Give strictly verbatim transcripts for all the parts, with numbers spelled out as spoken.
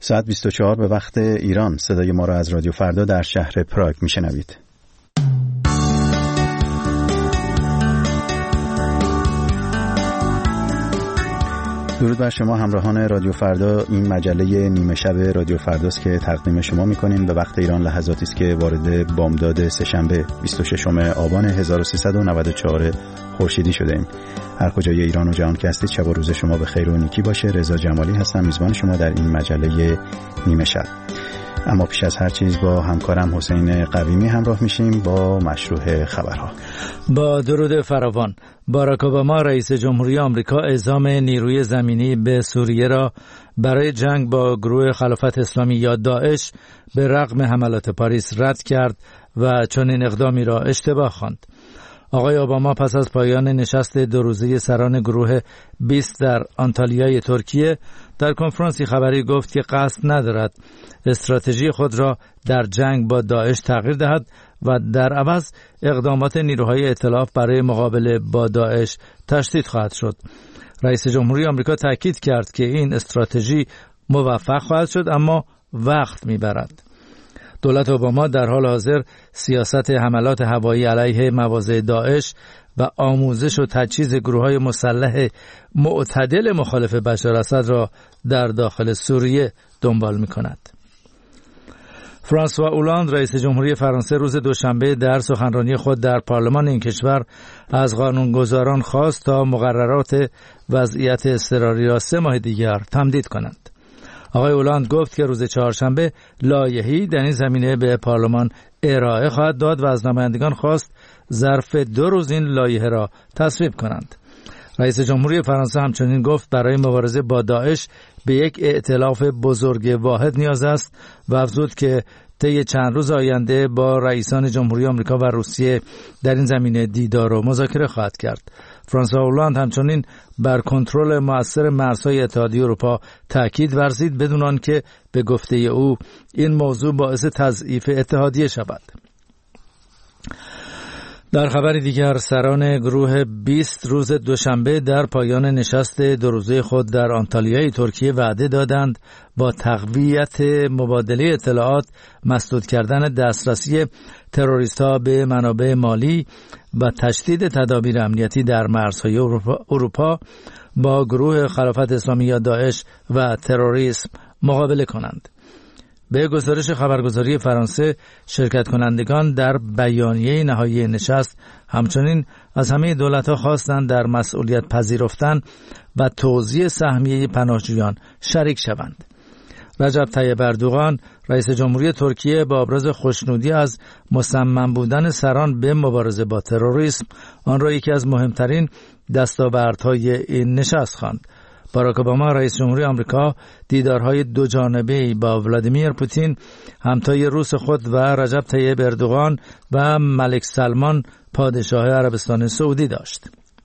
ساعت بیست و چهار به وقت ایران. صدای ما را از رادیو فردا در شهر پراگ میشنوید. درود بر شما همراهان رادیو فردا. این مجله نیمه شب رادیو فرداست که تقدیم شما می‌کنیم. به وقت ایران لحظاتی است که وارد بامداد سه‌شنبه بیست و ششم آبان هزار و سیصد و نود و چهار خورشیدی شده ایم. هر کجای ایران و جهان که هستید شب و روز شما به خیر و نیکی باشه. رضا جمالی هستم، میزبان شما در این مجله نیمه شب. اما پیش از هر چیز با همکارم حسین قویمی همراه میشیم با مشروع خبرها. با درود فراوان، باراک اوباما رئیس جمهوری آمریکا اعزام نیروی زمینی به سوریه را برای جنگ با گروه خلافت اسلامی یا داعش به رغم حملات پاریس رد کرد و چنین اقدامی را اشتباه خواند. آقای اوباما پس از پایان نشست دو روزه سران گروه بیست در آنتالیای ترکیه در کنفرانسی خبری گفت که قصد ندارد استراتژی خود را در جنگ با داعش تغییر دهد و در عوض اقدامات نیروهای ائتلاف برای مقابله با داعش تشدید خواهد شد. رئیس جمهوری آمریکا تاکید کرد که این استراتژی موفق خواهد شد اما وقت میبرد. دولت اوباما در حال حاضر سیاست حملات هوایی علیه مواضع داعش و آموزش و تجهیز گروه‌های مسلح معتدل مخالف بشار اسد را در داخل سوریه دنبال می‌کند. فرانسوا اولاند رئیس جمهوری فرانسه روز دوشنبه در سخنرانی خود در پارلمان این کشور از قانونگذاران خواست تا مقررات وضعیت اضطراری را سه ماه دیگر تمدید کنند. آقای اولاند گفت که روز چهارشنبه لایحه‌ای در این زمینه به پارلمان ارائه خواهد داد و از نمایندگان خواست ظرف دو روز این لایحه را تصویب کنند. رئیس جمهوری فرانسه همچنین گفت برای مبارزه با داعش به یک ائتلاف بزرگ واحد نیاز است و افزود که طی چند روز آینده با رئیسان جمهوری آمریکا و روسیه در این زمینه دیدار و مذاکره خواهد کرد. فرانسوا اولاند همچنین بر کنترل مؤثر مرزهای اتحادیه اروپا تاکید ورزید بدون آنکه به گفته او این موضوع باعث تضعیف اتحادیه شود. در خبر دیگر سران گروه بیست روز دوشنبه در پایان نشست دو روزه خود در آنتالیای ترکیه وعده دادند با تقویت مبادله اطلاعات، مسدود کردن دسترسی تروریست‌ها به منابع مالی و تشدید تدابیر امنیتی در مرزهای اروپا با گروه خلافت اسلامی یا داعش و تروریسم مقابله کنند. به گزارش خبرگزاری فرانسه، شرکت کنندگان در بیانیه نهایی نشست همچنین از همه دولت‌ها خواستند در مسئولیت پذیرفتن و توزیع سهمیه پناهجویان شریک شوند. رجب طیب اردوغان رئیس جمهوری ترکیه با ابراز خوشنودی از مصمم بودن سران به مبارزه با تروریسم آن را یکی از مهمترین دستاوردهای این نشست خواند. باراک اوباما رئیس جمهوری آمریکا دیدارهای دو جانبه‌ای با ولادیمیر پوتین همتای روس خود و رجب طیب اردوغان و ملک سلمان پادشاه عربستان سعودی داشت.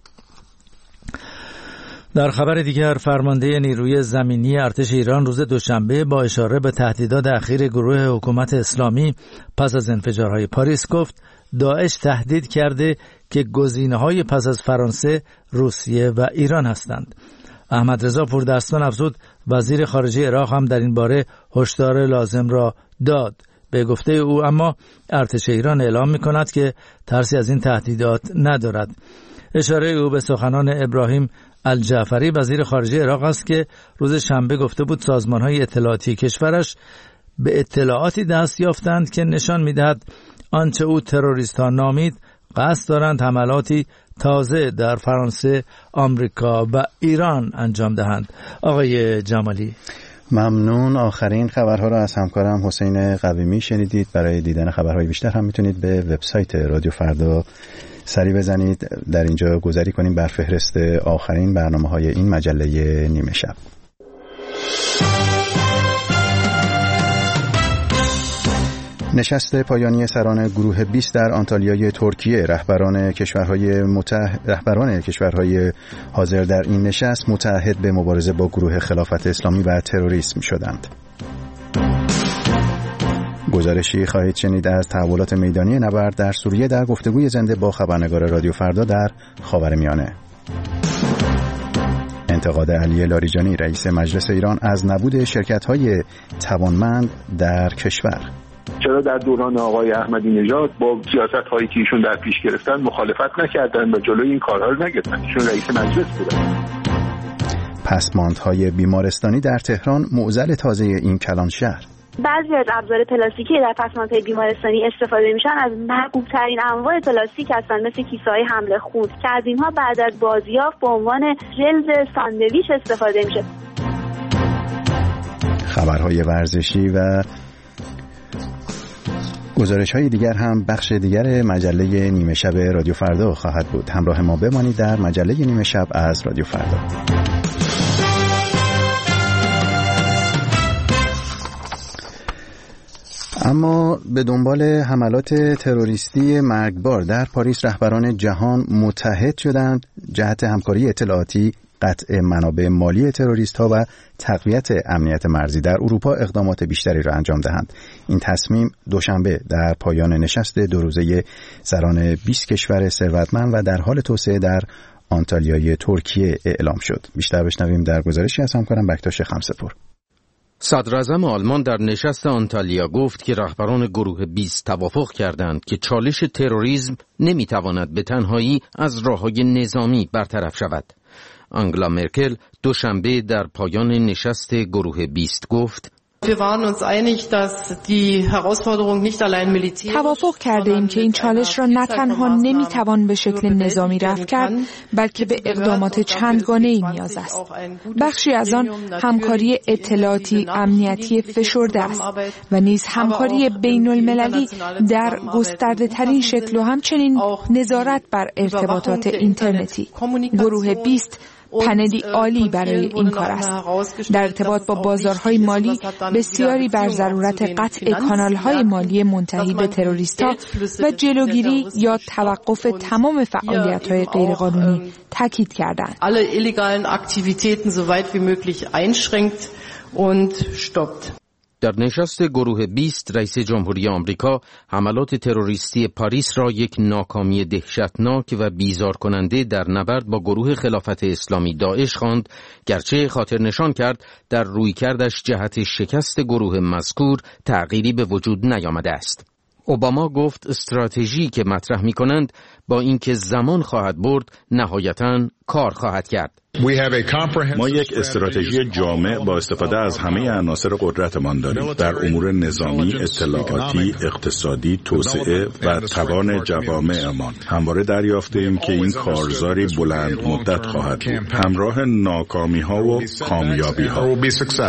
در خبر دیگر فرمانده نیروی زمینی ارتش ایران روز دوشنبه با اشاره به تهدیدات اخیر گروه حکومت اسلامی پس از انفجارهای پاریس گفت داعش تهدید کرده که گزینه‌های پس از فرانسه، روسیه و ایران هستند. احمد رضا پوردستان افزود وزیر خارجه عراق هم در این باره هشدار لازم را داد. به گفته او اما ارتش ایران اعلام می‌کند که ترسی از این تهدیدات ندارد. اشاره او به سخنان ابراهیم الجعفری وزیر خارجه عراق است که روز شنبه گفته بود سازمان‌های اطلاعاتی کشورش به اطلاعاتی دست یافتند که نشان می‌دهد آنچه او تروریست‌ها نامید قصد دارند حملاتی تازه در فرانسه، آمریکا و ایران انجام دهند. آقای جمالی ممنون. آخرین خبرها را از همکارم حسین قویمی شنیدید. برای دیدن خبرهای بیشتر هم میتونید به وبسایت رادیو فردا سری بزنید. در اینجا گذاری کنیم بر فهرست آخرین برنامه‌های این مجله نیمه شب. نشست پایانی سران گروه بیست در آنتالیای ترکیه، رهبران کشورهای متح... رهبران کشورهای حاضر در این نشست متعهد به مبارزه با گروه خلافت اسلامی و تروریسم شدند. گزارشی خواهید شنید از تحولات میدانی نبرد در سوریه در گفتگوی زنده با خبرنگار رادیو فردا در خاورمیانه. انتقاد علی لاریجانی رئیس مجلس ایران از نبود شرکت‌های توانمند در کشور. چرا در دوران آقای احمدی نژاد با سیاست‌هایی که ایشون در پیش گرفتن مخالفت نکردن و جلوی این کارها رو نگرفتن؟ ایشون رئیس مجلس بودن. پسماندهای بیمارستانی در تهران معضل تازه این کلان شهر. بعضی از ابزار پلاستیکی در پسماندهای بیمارستانی استفاده میشن از مرغوب‌ترین انواع پلاستیک هستند، مثل کیسه‌های حمل خون که از اینها بعد از بازیافت به عنوان جلد ساندویچ استفاده میشه. خبرهای ورزشی و گزارش های دیگر هم بخش دیگر مجله نیمه شب رادیو فردا خواهد بود. همراه ما بمانید در مجله نیمه شب از رادیو فردا. اما به دنبال حملات تروریستی مرگبار در پاریس رهبران جهان متحد شدند جهت همکاری اطلاعاتی، قطع منابع مالی تروریست‌ها و تقویت امنیت مرزی در اروپا اقدامات بیشتری را انجام دهند. این تصمیم دوشنبه در پایان نشست دو روزه سران بیست کشور ثروتمند و در حال توسعه در آنتالیای ترکیه اعلام شد. بیشتر بشنویم در گزارشی از همکارم بکتاش خمسه‌پور. صدراعظم آلمان در نشست آنتالیا گفت که رهبران گروه بیست توافق کردند که چالش تروریسم نمیتواند به تنهایی از راه‌های نظامی برطرف شود. آنگلا مرکل دوشنبه در پایان نشست گروه بیست گفت: توافق کرده ایم که این چالش را نه تنها نمیتوان به شکل نظامی رفع کرد، بلکه به اقدامات چندگانه‌ای نیاز است. بخشی از آن همکاری اطلاعاتی امنیتی فشرده است و نیز همکاری بین المللی در گسترده ترین شکل و همچنین نظارت بر ارتباطات اینترنتی. گروه بیست پنلی عالی برای این کار است. در ارتباط با بازارهای مالی بسیاری بر ضرورت قطع کانالهای مالی منتهی به تروریست‌ها و جلوگیری یا توقف تمام فعالیت‌های غیرقانونی تاکید کردند. alle illegalen Aktivitäten so weit wie möglich einschränkt und stoppt. در نشست گروه بیست رئیس جمهوری آمریکا حملات تروریستی پاریس را یک ناکامی دهشتناک و بیزار کننده در نبرد با گروه خلافت اسلامی داعش خواند، گرچه خاطر نشان کرد در رویکردش جهت شکست گروه مذکور تغییری به وجود نیامده است. اوباما گفت استراتژی که مطرح می‌کنند با اینکه زمان خواهد برد نهایتاً کار خواهد کرد. ما یک استراتژی جامع با استفاده از همه عناصر قدرتمان داریم در امور نظامی، اطلاعاتی، اقتصادی، توسعه و توان جوامعمان. همواره دریافتیم که این کارزاری بلند مدت خواهد بود، همراه ناکامی‌ها و کامیابی‌ها.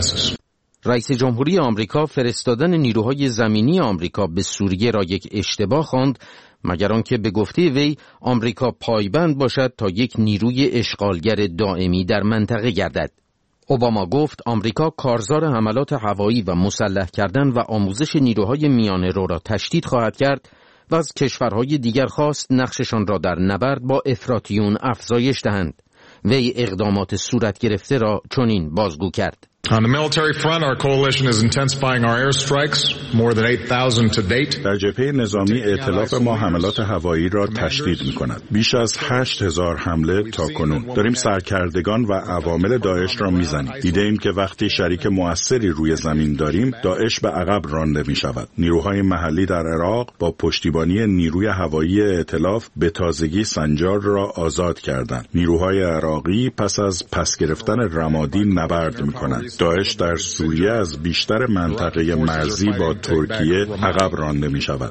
رئیس جمهوری آمریکا فرستادن نیروهای زمینی آمریکا به سوریه را یک اشتباه خواند، مگر آنکه به گفته وی آمریکا پایبند باشد تا یک نیروی اشغالگر دائمی در منطقه گردد. اوباما گفت آمریکا کارزار حملات هوایی و مسلح کردن و آموزش نیروهای میانه رو را تشدید خواهد کرد و از کشورهای دیگر خواست نقششان را در نبرد با افراطیون افزایش دهند. وی اقدامات صورت گرفته را چنین بازگو کرد: On the military front, our coalition is intensifying our airstrikes, more than eight thousand to date. در جبهه نظامی ائتلاف ما حملات هوایی را تشدید می‌کند. بیش از هشت هزار حمله تا کنون. داریم سرکردگان و عوامل داعش را می‌زنیم. دیده‌ایم که وقتی شریک مؤثری روی زمین داریم، داعش به عقب رانده می‌شود. نیروهای محلی در عراق با پشتیبانی نیروی هوایی ائتلاف به تازگی سنجار را آزاد کردند. نیروهای عراقی پس از پس گرفتن رمادی نبرد می‌کنند. داعش در سوریه از بیشتر منطقه مرزی با ترکیه عقب رانده می شود.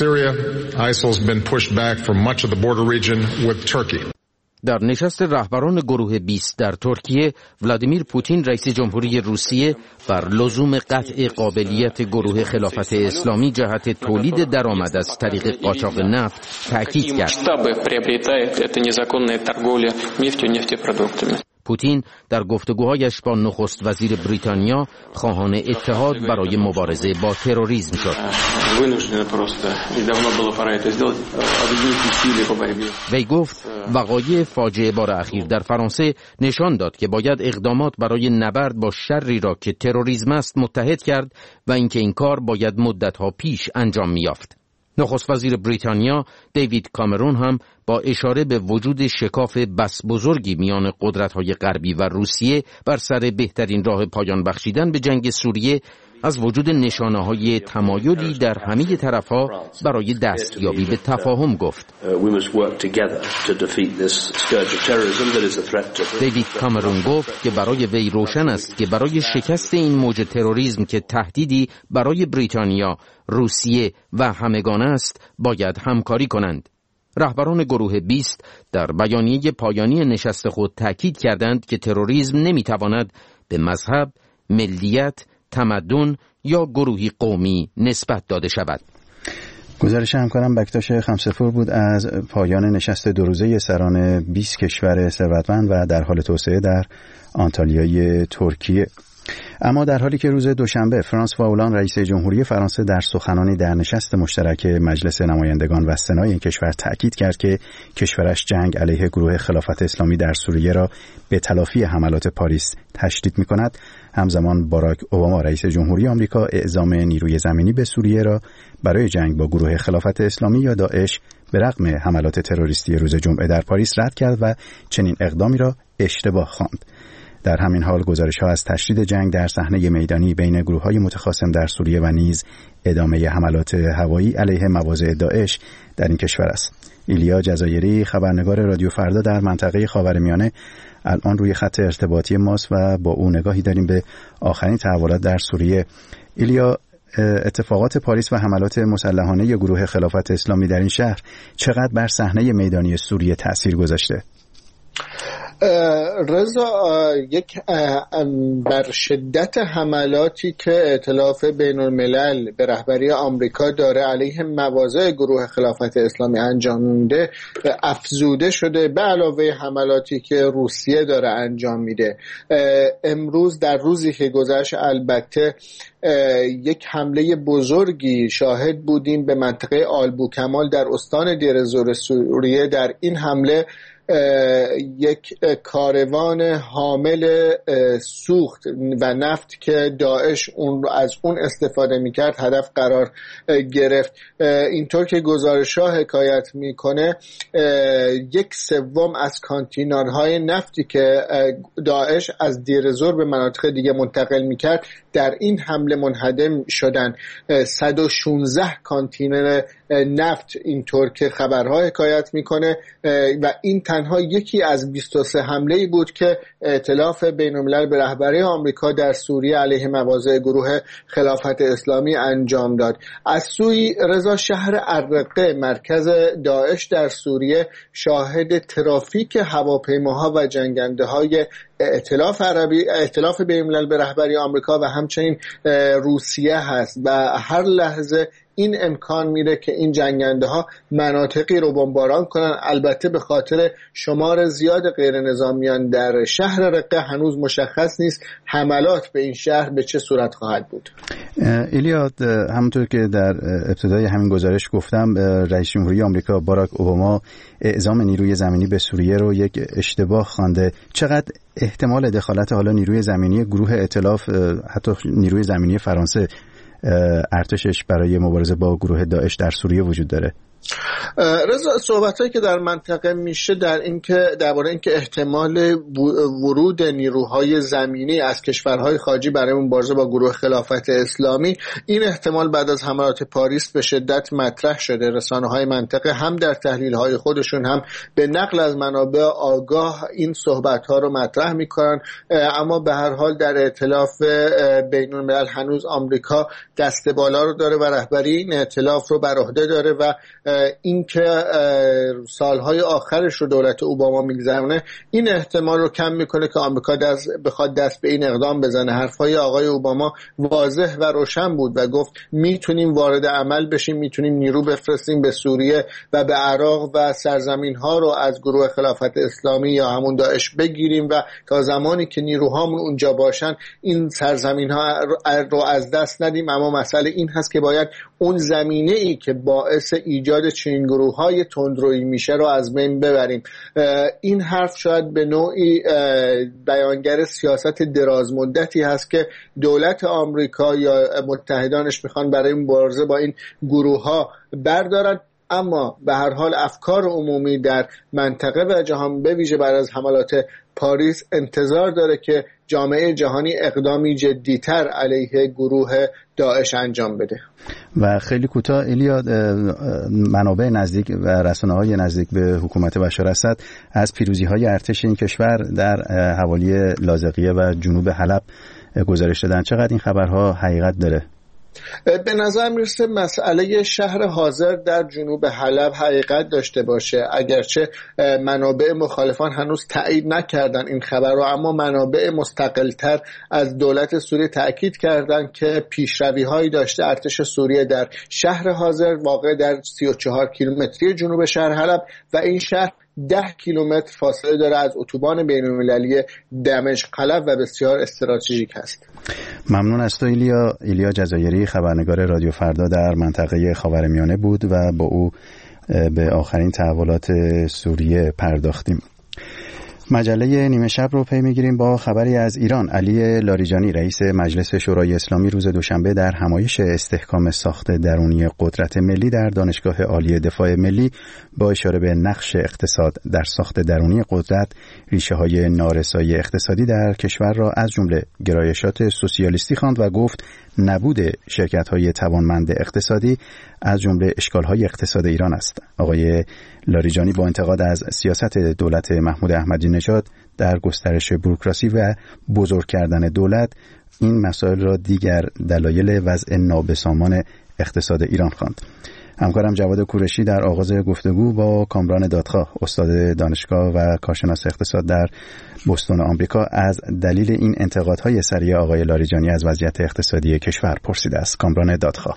در نشست رهبران گروه بیست در ترکیه، ولادیمیر پوتین رئیس جمهوری روسیه بر لزوم قطع قابلیت گروه خلافت اسلامی جهت تولید درآمد از طریق قاچاق نفت تاکید کرد. پوتین در گفتگوهایش با نخست وزیر بریتانیا خواهان اتحاد برای مبارزه با تروریسم شد. وی گفت وقایع فاجعه بار اخیر در فرانسه نشان داد که باید اقدامات برای نبرد با شری را که تروریسم است متحد کرد و اینکه این کار باید مدت‌ها پیش انجام می‌یافت. نخست وزیر بریتانیا دیوید کامرون هم با اشاره به وجود شکاف بس بزرگی میان قدرت‌های غربی و روسیه بر سر بهترین راه پایان بخشیدن به جنگ سوریه، از وجود نشانه‌های تمایلی در همه طرف‌ها برای دستیابی به تفاهم گفت. دیوید کامرون گفت که برای وی روشن است که برای شکست این موج تروریسم که تهدیدی برای بریتانیا، روسیه و همگان است، باید همکاری کنند. رهبران گروه بیست در بیانیه پایانی نشست خود تاکید کردند که تروریسم نمی‌تواند به مذهب، ملیت، تمدن یا گروهی قومی نسبت داده شود. گزارش همکارم بکتاش خمسفور بود از پایان نشست دو روزه سران بیست کشور ثروتمند و در حال توسعه در آنتالیای ترکیه. اما در حالی که روز دوشنبه فرانسوا اولان رئیس جمهوری فرانسه در سخنانی در نشست مشترک مجلس نمایندگان و سنای این کشور تاکید کرد که کشورش جنگ علیه گروه خلافت اسلامی در سوریه را به تلافی حملات پاریس تشدید می‌کند، همزمان باراک اوباما رئیس جمهوری آمریکا اعزام نیروی زمینی به سوریه را برای جنگ با گروه خلافت اسلامی یا داعش به رغم حملات تروریستی روز جمعه در پاریس رد کرد و چنین اقدامی را اشتباه خواند. در همین حال گزارش‌ها از تشدید جنگ در صحنه میدانی بین گروه‌های متخاصم در سوریه و نیز ادامه حملات هوایی علیه مواضع داعش در این کشور است. ایلیا جزایری، خبرنگار رادیو فردا در منطقه خاورمیانه، الان روی خط ارتباطی ماست و با او نگاهی داریم به آخرین تحولات در سوریه. ایلیا، اتفاقات پاریس و حملات مسلحانه گروه خلافت اسلامی در این شهر چقدر بر صحنه میدانی سوریه تأثیر گذاشته؟ رضا، یک بر شدت حملاتی که ائتلاف بین الملل به رهبری آمریکا داره علیه مواضع گروه خلافت اسلامی انجام میده افزوده شده، به علاوه حملاتی که روسیه داره انجام میده. امروز در روزی که گذشت البته یک حمله بزرگی شاهد بودیم به منطقه آلبوکمال در استان دیر زور سوریه. در این حمله یک کاروان حامل سوخت و نفت که داعش اون رو از اون استفاده میکرد هدف قرار گرفت. اینطور که گزارش‌ها حکایت میکنه یک سوم از کانتینرهای نفتی که داعش از دیر زور به مناطق دیگه منتقل میکرد در این حمله منهدم شدن. صد و شانزده کانتینر نفت اینطور که خبرها حکایت میکنه و این تنها یکی از بیست و سه حمله‌ای بود که ائتلاف بین‌الملل به رهبری آمریکا در سوریه علیه مواضع گروه خلافت اسلامی انجام داد. از سوی رضا، شهر الرقه مرکز داعش در سوریه شاهد ترافیک هواپیماها و جنگنده‌های ائتلاف عربی ائتلاف بین‌الملل به رهبری آمریکا و همچنین روسیه هست و هر لحظه این امکان میره که این جنگنده ها مناطقی رو بمباران کنن. البته به خاطر شمار زیاد غیر نظامیان در شهر رقه هنوز مشخص نیست حملات به این شهر به چه صورت خواهد بود. ایلیا، همونطور که در ابتدای همین گزارش گفتم، رئیس جمهوری آمریکا باراک اوباما اعزام نیروی زمینی به سوریه رو یک اشتباه خوانده. چقدر احتمال دخالت حالا نیروی زمینی گروه ائتلاف، حتی نیروی زمینی فرانسه، ارتشش برای مبارزه با گروه داعش در سوریه وجود داره؟ رضا، صحبتایی که در منطقه میشه در اینکه درباره اینکه احتمال ورود نیروهای زمینی از کشورهای خارجی برای مبارزه با گروه خلافت اسلامی، این احتمال بعد از حملات پاریس به شدت مطرح شده. رسانه‌های منطقه هم در تحلیل‌های خودشون هم به نقل از منابع آگاه این صحبت‌ها رو مطرح می‌کنن. اما به هر حال در ائتلاف بین‌الملل هنوز آمریکا دست بالا رو داره و رهبری این ائتلاف رو بر عهده داره و این که سالهای آخرش رو دولت اوباما میگذرونه این احتمال رو کم میکنه که آمریکا دست بخواد دست به این اقدام بزنه. حرفهای آقای اوباما واضح و روشن بود و گفت میتونیم وارد عمل بشیم، میتونیم نیرو بفرستیم به سوریه و به عراق و سرزمین ها رو از گروه خلافت اسلامی یا همون داعش بگیریم و تا زمانی که نیروهامون اونجا باشن این سرزمین ها رو از دست ندیم. اما مسئله این هست که باید اون زمینه ای که باعث ایجاد چنین گروه های تندرویی میشه رو از بین ببریم. این حرف شاید به نوعی بیانگر سیاست دراز مدتی هست که دولت آمریکا یا متحدانش میخوان برای مبارزه با این گروه ها بردارن. اما به هر حال افکار عمومی در منطقه و جهان به ویژه بعد از حملات پاریس انتظار داره که جامعه جهانی اقدامی جدیتر علیه گروه داعش انجام بده. و خیلی کوتاه ایلیا، منابع نزدیک و رسانه‌های نزدیک به حکومت بشار اسد از پیروزی‌های ارتش این کشور در حوالی لاذقیه و جنوب حلب گزارش دادن. چقدر این خبرها حقیقت داره؟ به نظر میرسه مسئله شهر حاضر در جنوب حلب حقیقت داشته باشه، اگرچه منابع مخالفان هنوز تایید نکردن این خبر رو، اما منابع مستقلتر از دولت سوریه تاکید کردن که پیشروی هایی داشته ارتش سوریه در شهر حاضر واقع در سی و چهار کیلومتری جنوب شهر حلب و این شهر ده کیلومتر فاصله داره از اتوبان بین‌المللی دمشق حلب و بسیار استراتژیک است. ممنون از تو ایلیا. ایلیا جزایری، خبرنگار رادیو فردا در منطقه خاورمیانه بود و با او به آخرین تحولات سوریه پرداختیم. مجله نیمه شب رو پی میگیریم با خبری از ایران. علی لاریجانی رئیس مجلس شورای اسلامی روز دوشنبه در همایش استحکام ساخت درونی قدرت ملی در دانشگاه عالی دفاع ملی با اشاره به نقش اقتصاد در ساخت درونی قدرت، ریشه‌های نارسایی اقتصادی در کشور را از جمله گرایشات سوسیالیستی خواند و گفت نبود شرکت‌های توانمند اقتصادی از جمله اشکال‌های اقتصاد ایران است. آقای لاریجانی با انتقاد از سیاست دولت محمود احمدی نژاد در گسترش بوروکراسی و بزرگ کردن دولت این مسائل را دیگر دلایل وضع نابسامان اقتصاد ایران خواند. همکارم جواد کوروشی در آغاز گفتگو با کامران دادخواه، استاد دانشگاه و کارشناس اقتصاد در بوستون آمریکا، از دلیل این انتقادهای سریع آقای لاریجانی از وضعیت اقتصادی کشور پرسیده است. کامران دادخواه: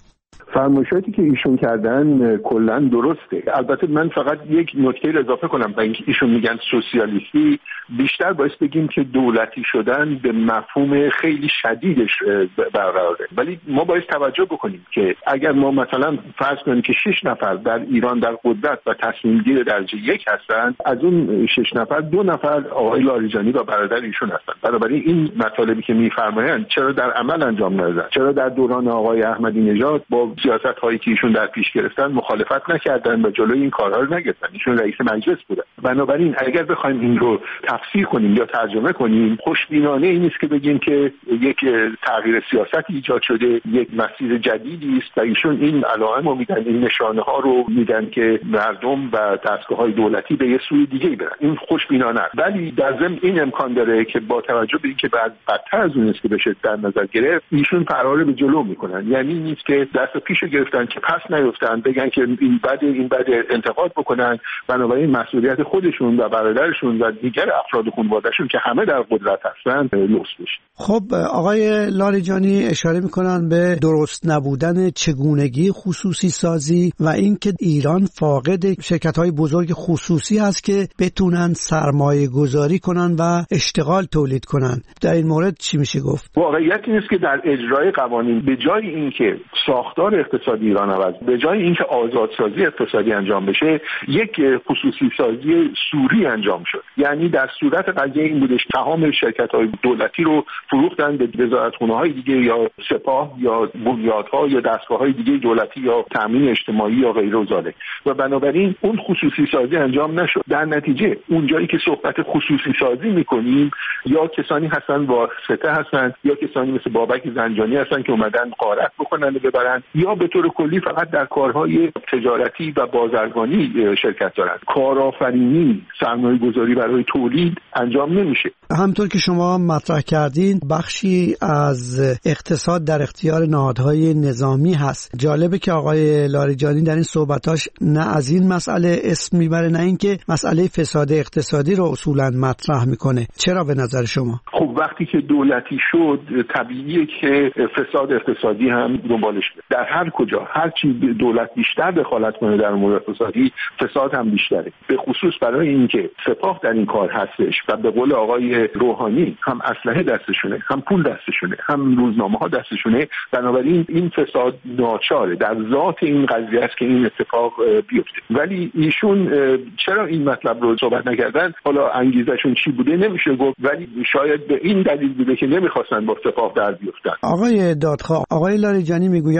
فرمایشاتی که ایشون کردن کلا درسته. البته من فقط یک نکته رو اضافه کنم. با اینکه ایشون میگن سوسیالیستی، بیشتر باعث بگیم که دولتی شدن به مفهوم خیلی شدیدش برقراره، ولی ما باید توجه بکنیم که اگر ما مثلا فرض کنیم که شش نفر در ایران در قدرت و تصمیم گیر درجه یک هستند، از اون شش نفر دو نفر آقای لاریجانی و برادر ایشون هستند. بنابراین این مطالبی که میفرمایند چرا در عمل انجام ندادن؟ چرا در دوران آقای احمدی نژاد با سیاست هایی که ایشون در پیش گرفتن مخالفت نکردن و جلوی این کارها رو نگرفتن؟ ایشون رئیس مجلس بودن. بنابراین اگر بخوایم این رو تفسیر کنیم یا ترجمه کنیم، خوشبینانه این نیست که بگیم که یک تغییر سیاستی ایجاد شده، یک مسیر جدیدی است و ایشون این علائم رو میدن، این نشانه ها رو میدن که مردم و دستگاه های دولتی به یه سوی دیگه برن. این خوشبینانه است، ولی در ضمن این امکان داره که با توجه به اینکه بعد بدتر از اون است که بشه در نظر گرفت، ایشون فرار به جلو میکنن. یعنی نیست که دست پیشو گرفتن که پس نیفتن، بگن که این بده این بده انتقاد بکنن، بنابراین مسئولیت خودشون و برادرشون و دیگر افراد خانواده‌شون که همه در قدرت هستن لوس بشه. خب آقای لاریجانی اشاره میکنن به درست نبودن چگونگی خصوصی سازی و اینکه ایران فاقد شرکت‌های بزرگ خصوصی هست که بتونن سرمایه گذاری کنن و اشتغال تولید کنن. در این مورد چی میشه گفت؟ واقعیت این است که در اجرای قوانین به جای اینکه ساختار اقتصادی ایران عوض، به جای اینکه آزادسازی اقتصادی انجام بشه، یک خصوصی سازی سوری انجام شد. یعنی در صورت قضیه این بودش تمام شرکت‌های دولتی رو فروختن به وزارتخونه‌های دیگه یا سپاه یا بنیادها یا دستگاه‌های دیگه دولتی یا تامین اجتماعی یا غیره و ذالک، و بنابراین اون خصوصی سازی انجام نشد. در نتیجه اونجایی که صحبت خصوصی سازی می‌کنیم یا کسانی هستن واسطه هستن یا کسانی مثل بابک زنجانی هستن که اومدن غارت بکنن و ببرن، یا به طور کلی فقط در کارهای تجارتی و بازرگانی شرکت دارند. کارآفرینی، سرمایه‌گذاری برای تولید انجام نمیشه. همطور که شما مطرح کردین، بخشی از اقتصاد در اختیار نهادهای نظامی هست. جالبه که آقای لاریجانی در این صحبتاش نه از این مسئله اسم میبره نه اینکه مسئله فساد اقتصادی رو اصولا مطرح میکنه. چرا به نظر شما؟ خب وقتی که دولتی شد طبیعیه که فساد اقتصادی هم دنبالش بیاد. در هر کجا هر چی دولت بیشتر دخالت کنه در امور اقتصادی، فساد هم بیشتره. به خصوص برای اینکه سپاه در این کار هستش و به قول آقای روحانی هم اسلحه دستشونه، هم پول دستشونه، هم روزنامه ها دستشونه. بنابراین این فساد ناچاره در ذات این قضیه است که این اتفاق بیفته. ولی ایشون چرا این مطلب رو صحبت نکردن؟ حالا انگیزشون چی بوده نمیشه گفت، ولی شاید به این دلیل بوده که نمیخواستن با سپاه در بیفتن. آقای دادخواه، آقای لاریجانی میگوید که ما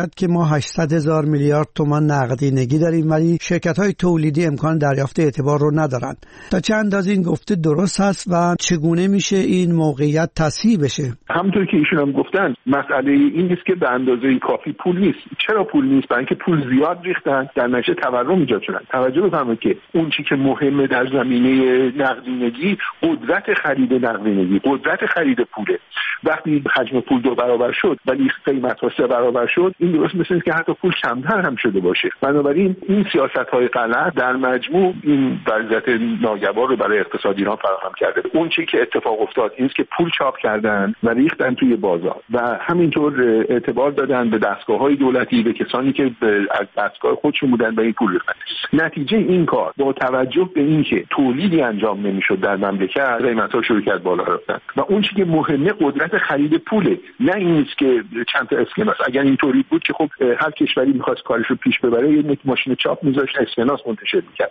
هشتصد هزار میلیارد تومان نقدینگی داریم ولی شرکت‌های تولیدی امکان دریافت اعتبار رو ندارن. تا چه اندازه این گفته درست هست و چگونه میشه این موقعیت تصحیح بشه؟ همونطور که ایشون هم گفتن مسئله این نیست که به اندازه کافی پول نیست. چرا پول نیست؟ برای اینکه پول زیاد ریختن، در نتیجه تورم ایجاد شدن. توجه بفرمایید که اون چیزی که مهمه در زمینه نقدینگی قدرت خرید نقدینگی، قدرت خرید پوله. وقتی حجم پول دو برابر شد ولی قیمت‌ها سه برابر شد، این درست مثل که حتی پول کمتر هم شده باشه. بنابراین این سیاست‌های غلط در مجموع این وضعیت ناگوار رو برای اقتصاد ایران فراهم کرده. اون چیزی که اتفاق افتاد این است که پول چاپ کردن و ریختن توی بازار و همینطور اعتبار دادن به دستگاه‌های دولتی، به کسانی که از دستگاه خودشون بودن به این پول ریختن. نتیجه این کار با توجه به اینکه تولیدی انجام نمیشد در مملکت، قیمت‌ها شروع کرد بالا رفتن و اون چیزی که مهمه قدرت خرید پوله، نه این است که چند تا اسکناس. اگر اینطوری بود که خب هر کشوری می‌خواست کارش رو پیش ببره یه ماشین چاپ می‌ذاشت اسکناس منتشر می‌کرد.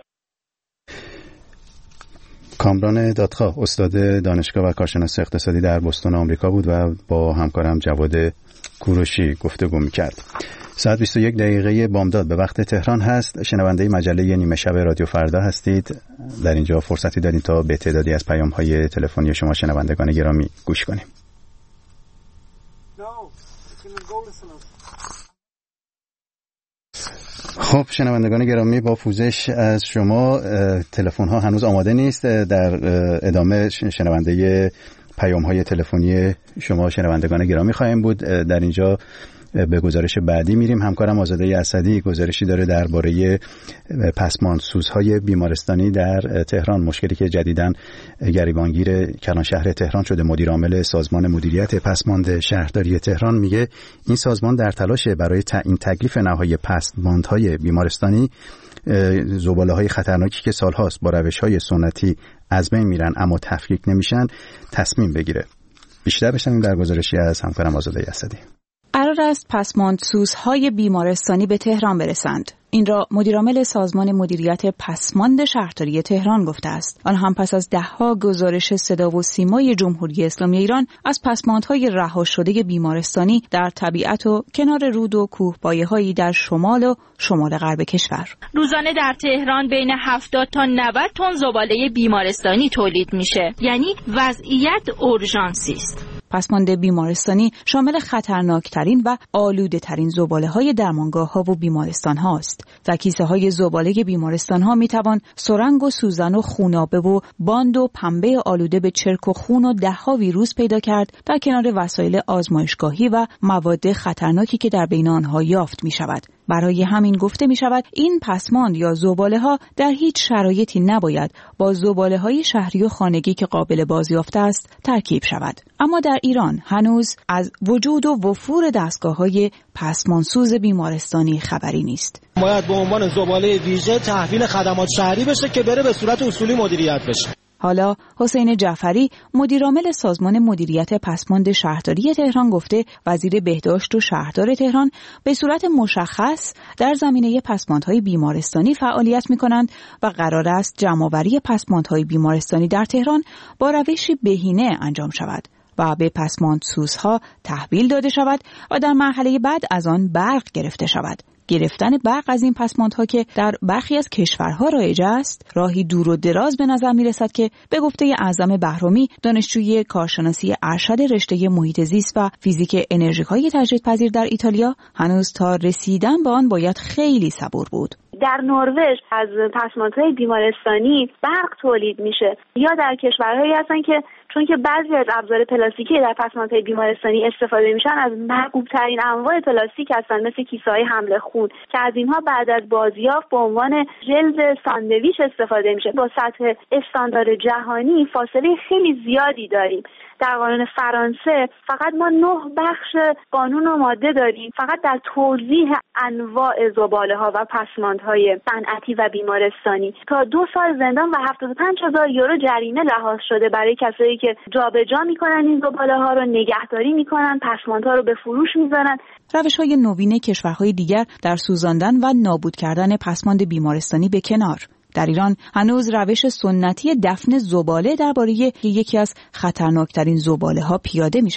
کامران دادخواه استاد دانشگاه و کارشناس اقتصادی در بوستون آمریکا بود و با همکارم جواد کوروشی گفتگو می‌کرد. ساعت بیست و یک دقیقه بامداد به وقت تهران هست. شنونده مجله نیمه شب رادیو فردا هستید. در اینجا فرصتی داریم تا به تعدادی از پیام‌های تلفنی شما شنوندگان گرامی گوش کنیم. خب شنوندگان گرامی، با پوزش از شما تلفن ها هنوز آماده نیست. در ادامه شنونده پیام های تلفنی شما شنوندگان گرامی خواهیم بود. در اینجا به گزارش بعدی میریم. همکارم آزاده اسدی گزارشی داره درباره پسماندسوزهای بیمارستانی در تهران، مشکلی که جدیداً گریبانگیر کلان شهر تهران شده. مدیر عامل سازمان مدیریت پسماند شهرداری تهران میگه این سازمان در تلاش برای تعیین تکلیف نهایی پسماندهای بیمارستانی، زباله‌های خطرناکی که سالهاست با روش‌های سنتی از بین میرن اما تفکیک نمیشن تصمیم بگیره. بیشتر بشنویم در گزارشی از همکارم آزاده اسدی. قرار است پسماندسوزهای بیمارستانی به تهران برسند. این را مدیرعامل سازمان مدیریت پسماند شهرداری تهران گفته است. آن هم پس از دهها گزارش صدا و سیمای جمهوری اسلامی ایران از پسماندهای رها شده بیمارستانی در طبیعت و کنار رود و کوهپایه‌هایی در شمال و شمال غرب کشور. روزانه در تهران بین هفتاد تا نود تن زباله بیمارستانی تولید میشه. یعنی وضعیت اورژانسی است. پسماند بیمارستانی شامل خطرناکترین و آلوده ترین زباله های درمانگاه ها و بیمارستان هاست. در کیسه های زباله بیمارستان ها می توان سرنگ و سوزن و خونابه و باند و پنبه آلوده به چرک و خون و ده ها ویروس پیدا کرد، در کنار وسایل آزمایشگاهی و مواد خطرناکی که در بین آنها یافت می شود. برای همین گفته می شود این پسماند یا زباله ها در هیچ شرایطی نباید با زباله های شهری و خانگی که قابل بازیافت است ترکیب شود. اما در ایران هنوز از وجود و وفور دستگاه های پسماندسوز بیمارستانی خبری نیست. باید به عنوان زباله ویژه تحویل خدمات شهری بشه که بره به صورت اصولی مدیریت بشه. حالا حسین جعفری مدیرعامل سازمان مدیریت پسماند شهرداری تهران گفته وزیر بهداشت و شهردار تهران به صورت مشخص در زمینه پسماندهای بیمارستانی فعالیت می‌کنند و قرار است جمع‌آوری پسماندهای بیمارستانی در تهران با روشی بهینه انجام شود و به پسماندسوزها تحویل داده شود و در مرحله بعد از آن برق گرفته شود. گرفتن برق از این پسماندها که در برخی از کشورها رایج است، راهی دور و دراز به نظر می رسد که به گفته اعظم بهرامی، دانشجوی کارشناسی ارشد رشته محیط زیست و فیزیک انرژی‌های تجدیدپذیر در ایتالیا، هنوز تا رسیدن به آن باید خیلی صبور بود. در نروژ از پسماندهای بیمارستانی برق تولید میشه، یا در کشورهایی هستن که چون که بعضی از ابزار پلاستیکی در پسماندهای بیمارستانی استفاده میشن از محبوب‌ترین انواع پلاستیک هستن، مثل کیسه‌های حمل خون که از اینها بعد از بازیافت به عنوان جلد ساندویچ استفاده میشه. با سطح استاندارد جهانی فاصله خیلی زیادی داریم. در قانون فرانسه فقط ما نه بخش قانون و ماده داریم فقط در توزیع انواع زباله‌ها و پسماندهای صنعتی و بیمارستانی. تا دو سال زندان و هفتاد و پنج هزار یورو جریمه لحاظ شده برای کسایی که جابجا میکنن این زباله‌ها رو، نگهداری میکنن، پسماندها رو به فروش میذارن. روش‌های نوین کشورهای دیگر در سوزاندن و نابود کردن پسماند بیمارستانی به کنار، در ایران هنوز روش سنتی دفن زباله درباره یکی از خطرناکترین زباله‌ها پیاده می‌شود.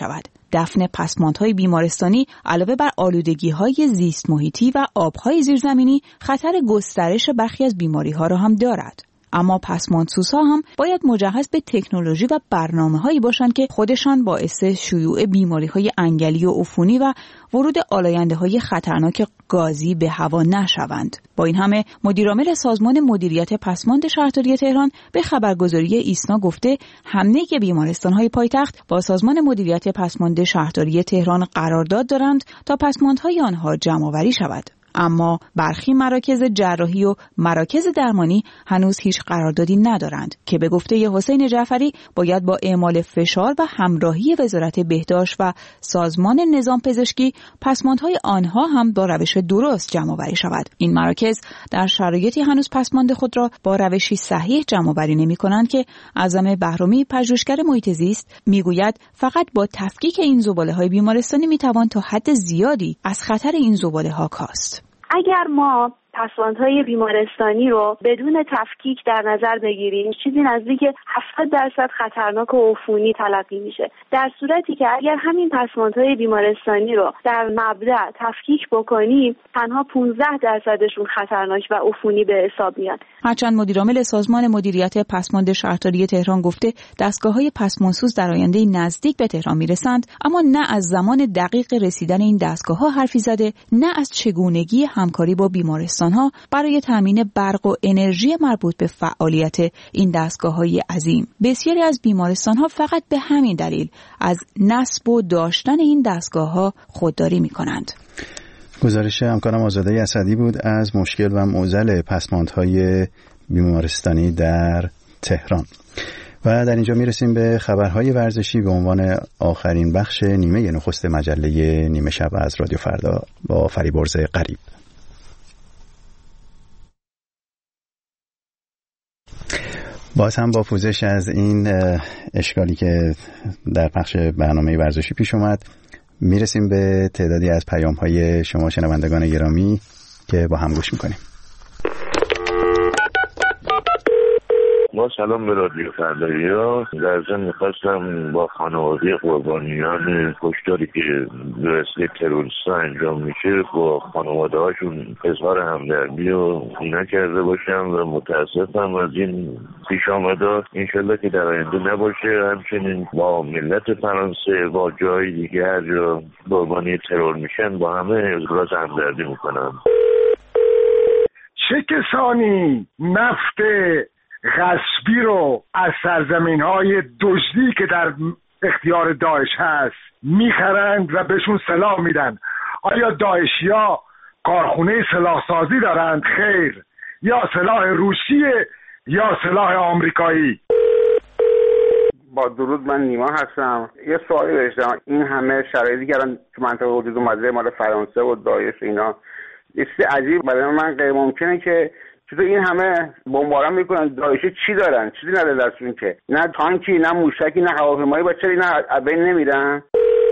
دفن پسماندهای بیمارستانی علاوه بر آلودگی‌های زیست محیطی و آب‌های زیرزمینی خطر گسترش برخی از بیماری‌ها را هم دارد. اما پسماندسوزها هم باید مجهز به تکنولوژی و برنامه‌هایی باشند که خودشان باعث شیوع بیماری‌های انگلی و عفونی و ورود آلاینده‌های خطرناک گازی به هوا نشوند. با این همه مدیرعامل سازمان مدیریت پسماند شهرداری تهران به خبرگزاری ایسنا گفته همه بیمارستان‌های پایتخت با سازمان مدیریت پسماند شهرداری تهران قرارداد دارند تا پسماندهای آنها جمع‌آوری شود. اما برخی مراکز جراحی و مراکز درمانی هنوز هیچ قراردادی ندارند که به گفته حسین جعفری باید با اعمال فشار و همراهی وزارت بهداشت و سازمان نظام پزشکی پسماندهای آنها هم با روش درست جمع‌آوری شود. این مراکز در شرایطی هنوز پسماند خود را با روشی صحیح جمع‌آوری نمی‌کنند که اعظم بهرامی پژوهشگر محیط زیست میگوید فقط با تفکیک این زباله‌های بیمارستانی میتوان تا حد زیادی از خطر این زباله‌ها کاست. اگر ما پسماندهای بیمارستانی رو بدون تفکیک در نظر بگیریم چیزی نزدیک هفتاد درصد خطرناک و عفونی تلقی میشه، در صورتی که اگر همین پسماندهای بیمارستانی رو در مبدأ تفکیک بکنیم تنها پانزده درصدشون خطرناک و عفونی به حساب میان. هرچند مدیرعامل سازمان مدیریت پسماند شهرداری تهران گفته دستگاه‌های پسماندسوز در آینده نزدیک به تهران میرسند، اما نه از زمان دقیق رسیدن این دستگاه‌ها حرفی زده، نه از چگونگی همکاری با بیمارستان ها برای تامین برق و انرژی مربوط به فعالیت این دستگاه‌های عظیم. بسیاری از بیمارستان‌ها فقط به همین دلیل از نصب و داشتن این دستگاه‌ها خودداری می‌کنند. گزارش همکارم آزاده اسدی بود از مشکل و معضل پسماندهای بیمارستانی در تهران. و در اینجا میرسیم به خبرهای ورزشی به عنوان آخرین بخش نیمه نخست مجله نیمه شب از رادیو فردا با فریبرز غریب. باز هم با پوزش از این اشکالی که در پخش برنامه ورزشی پیش اومد میرسیم به تعدادی از پیام‌های شما شنوندگان گرامی که با هم گوش میکنیم. با سلام به رادیو فردایا. در ضمن میخواستم با خانواده قربانیان کشتاری که به وسیله تروریست‌ها انجام میشه با خانواده هاشون اظهار همدردی و اینا کرده باشم و متاسفم از این پیش آمده. انشالله که در آینده نباشه. همچنین با ملت فرانسه با جای دیگه هر جا قربانی ترور میشن با همه اظهار همدردی میکنم. چه کسانی نفت غصبی رو از سرزمین‌های دزدی که در اختیار داعش هست میخرند و بهشون سلاح میدن؟ آیا داعشی‌ها کارخونه سلاحسازی دارند؟ خیر. یا سلاح روسیه یا سلاح آمریکایی. با درود، من نیما هستم. یه سوالی داشتم. این همه شرایطی که الان تو منطقه وجود اومده مال فرانسه و داعش اینا یه چیز عجیب برای من غیر ممکنه که چطور این همه بمباران میکنن؟ داعش چی دارن؟ چیزی نداره دستشون که نه تانکی نه موشکی نه هواپیمایی، با چرا اینا از بین نمیرن؟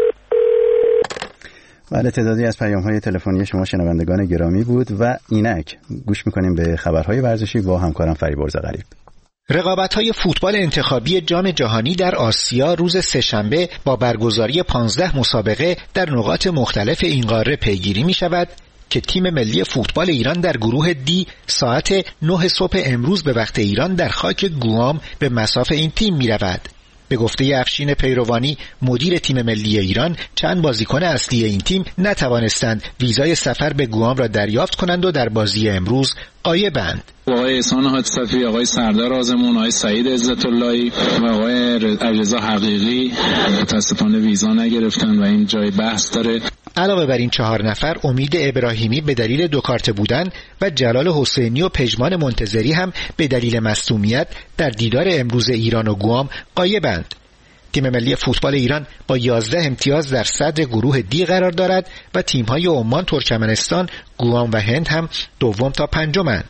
بله، تعدادی از پیام‌های تلفنی شما شنوندگان گرامی بود و اینک گوش میکنیم به خبرهای ورزشی با همکارم فریبرز غریب. رقابت‌های فوتبال انتخابی جام جهانی در آسیا روز سه‌شنبه با برگزاری پانزده مسابقه در نقاط مختلف این قاره پیگیری می‌شود که تیم ملی فوتبال ایران در گروه دی ساعت نه صبح امروز به وقت ایران در خاک گوام به مصاف این تیم می‌رود. به گفته افشین پیروانی مدیر تیم ملی ایران، چند بازیکن اصلی این تیم نتوانستند ویزای سفر به گوام را دریافت کنند و در بازی امروز غایبند. آقای احسان حاتفی، آقای سردار آزمون، آقای سعید عزت اللهی و آقای علیرضا حقیقی متاسفانه ویزا نگرفتن و این جای بحث داره. علاوه بر این چهار نفر، امید ابراهیمی به دلیل دو کارت بودن و جلال حسینی و پژمان منتظری هم به دلیل مصدومیت در دیدار امروز ایران و گوام غایبند. تیم ملی فوتبال ایران با یازده امتیاز در صدر گروه دی قرار دارد و تیم‌های عمان، ترکمنستان، گوام و هند هم دوم تا پنجمند.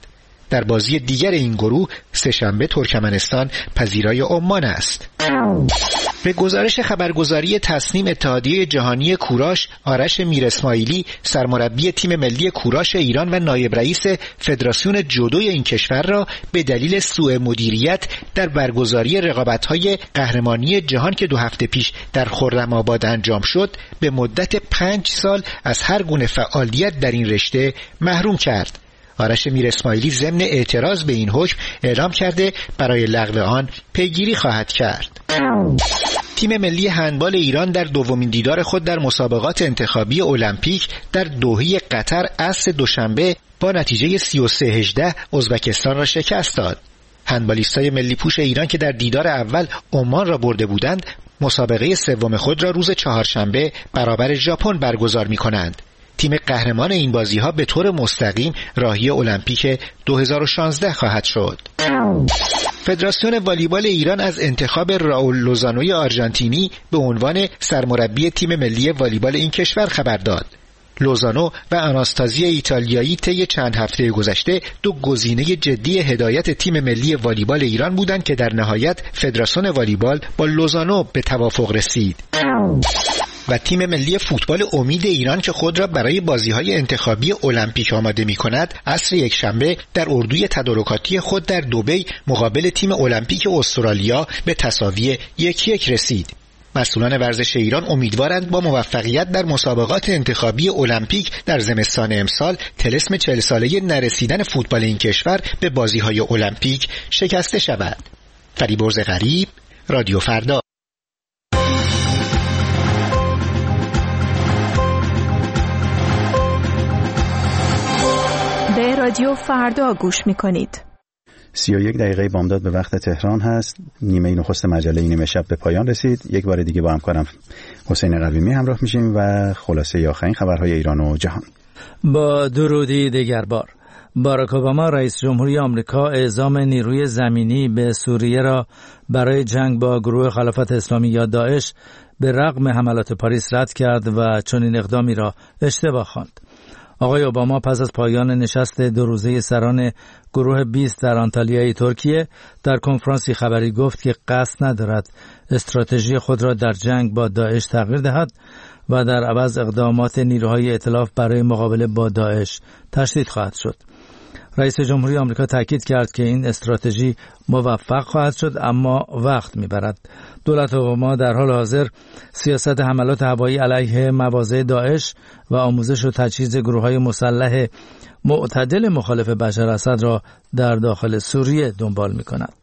در بازی دیگر این گروه سه‌شنبه ترکمنستان پذیرای عمان است. به گزارش خبرگزاری تصنیم اتحادیه جهانی کوراش، آرش میر اسماعیلی سرمربی تیم ملی کوراش ایران و نایب رئیس فدراسیون جودوی این کشور را به دلیل سوء مدیریت در برگزاری رقابت‌های قهرمانی جهان که دو هفته پیش در خرم‌آباد انجام شد به مدت پنج سال از هر گونه فعالیت در این رشته محروم کرد. آرش میر اسماعیلی ضمن اعتراض به این حکم اعلام کرده برای لغو آن پیگیری خواهد کرد. تیم ملی هندبال ایران در دومین دیدار خود در مسابقات انتخابی المپیک در دوحه قطر عصر دوشنبه با نتیجه سی و سه هجده ازبکستان را شکست داد. هندبالیستای ملی پوش ایران که در دیدار اول عمان را برده بودند، مسابقه سوم خود را روز چهارشنبه برابر ژاپن برگزار می‌کنند. تیم قهرمان این بازی‌ها به طور مستقیم راهی المپیک دو هزار و شانزده خواهد شد. فدراسیون والیبال ایران از انتخاب راول لوزانوی آرژانتینی به عنوان سرمربی تیم ملی والیبال این کشور خبر داد. لوزانو و آناستازی ایتالیایی طی چند هفته گذشته دو گزینه جدی هدایت تیم ملی والیبال ایران بودند که در نهایت فدراسیون والیبال با لوزانو به توافق رسید. و تیم ملی فوتبال امید ایران که خود را برای بازی‌های انتخابی المپیک آماده می‌کند، عصر یکشنبه در اردوی تدارکاتی خود در دبی مقابل تیم المپیک استرالیا به تساوی یک یک رسید. مسئولان ورزش ایران امیدوارند با موفقیت در مسابقات انتخابی المپیک در زمستان امسال طلسم چهل ساله نرسیدن فوتبال این کشور به بازی‌های المپیک شکسته شود. فریبرز غریب، رادیو فردا. به رادیو فردا گوش می‌کنید. سی و یک دقیقه بامداد به وقت تهران هست. نیمه نخست مجله نیمه شب به پایان رسید. یک بار دیگه با همکارم حسین قویمی همراه میشیم و خلاصه آخرین خبرهای ایران و جهان. با درودی دیگر بار، باراک اوباما رئیس جمهوری آمریکا اعزام نیروی زمینی به سوریه را برای جنگ با گروه خلافت اسلامی یا داعش به رغم حملات پاریس رد کرد و چنین اقدامی را اشتباه خواند. آقای اوباما پس از پایان نشست دو روزه سران گروه بیست در آنتالیای ترکیه در کنفرانسی خبری گفت که قصد ندارد استراتژی خود را در جنگ با داعش تغییر دهد و در عوض اقدامات نیروهای ائتلاف برای مقابله با داعش تشدید خواهد شد. رئیس جمهوری آمریکا تاکید کرد که این استراتژی موفق خواهد شد اما وقت میبرد. دولت اوباما در حال حاضر سیاست حملات هوایی علیه مواضع داعش و آموزش و تجهیز گروه‌های مسلح معتدل مخالف بشار اسد را در داخل سوریه دنبال می‌کند.